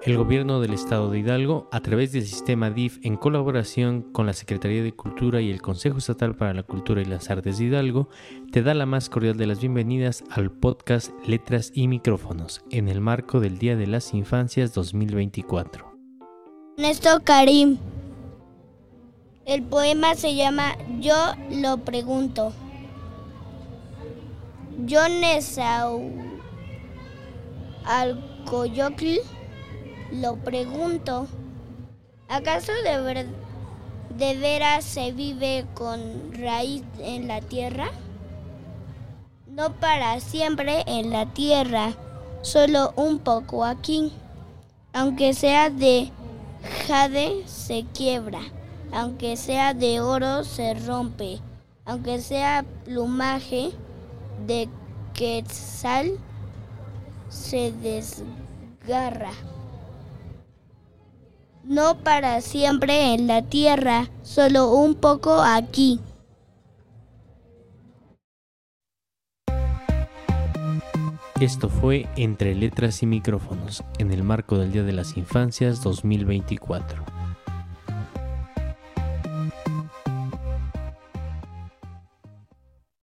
El Gobierno del Estado de Hidalgo, a través del sistema DIF, en colaboración con la Secretaría de Cultura y el Consejo Estatal para la Cultura y las Artes de Hidalgo, te da la más cordial de las bienvenidas al podcast Letras y Micrófonos, en el marco del Día de las Infancias 2024. Ernesto Karim. El poema se llama Yo lo pregunto. Yo Nezahualcóyotl lo pregunto. ¿Acaso de veras se vive con raíz en la tierra? No para siempre en la tierra, solo un poco aquí. Aunque sea de jade se quiebra, aunque sea de oro se rompe, aunque sea plumaje de quetzal se desgarra. No para siempre en la tierra, solo un poco aquí. Esto fue Entre Letras y Micrófonos, en el marco del Día de las Infancias 2024.